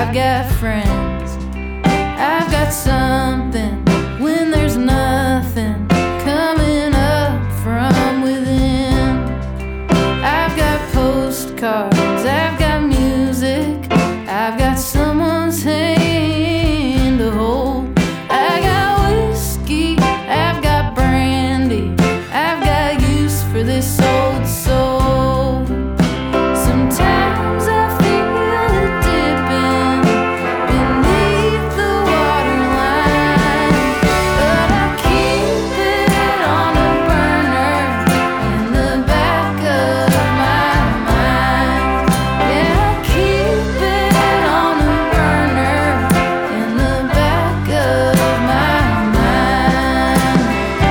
I've got friends, I've got something when there's nothing coming up from within. I've got postcards, I've got music, I've got someone's hand to hold. I got whiskey, I've got brandy, I've got use for this old soul. Sometimes I feel it dipping beneath the waterline, but I keep it on a burner in the back of my mind. Yeah, I keep it on a burner in the back of my mind.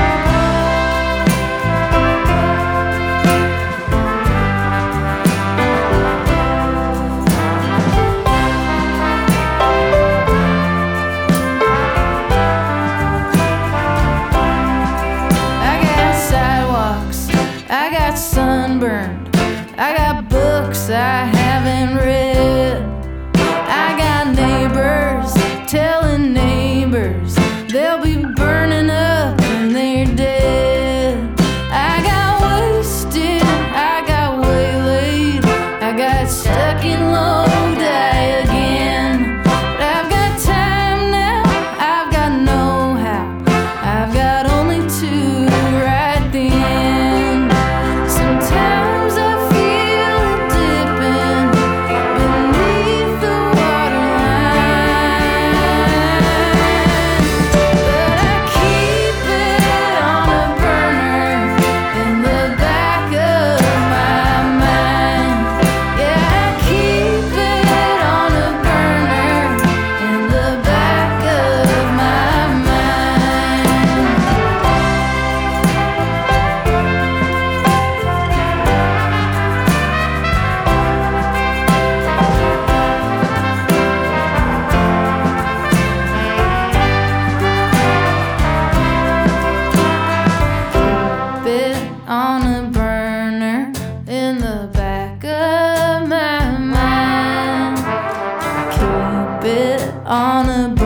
I got sidewalks, I got sunburned, I got books I haven't read. I got neighbors telling neighbors they'll be burning up when they're dead. I got wasted, I got waylaid, I got stuck in Lodi again. But I've got time now, I've got know-how, I've got only two right then. Sometimes I feel it dipping beneath the waterline, but I keep it on a burner in the back of my mind. Yeah, I keep it on a burner in the back of my mind. Bit on a burner in the back of my mind. Keep it on a